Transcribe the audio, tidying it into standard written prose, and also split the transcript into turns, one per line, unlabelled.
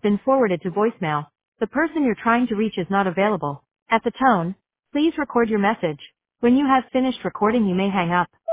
been forwarded to voicemail. The person you're trying to reach is not available. At the tone, please record your message. When you have finished recording, you may hang up.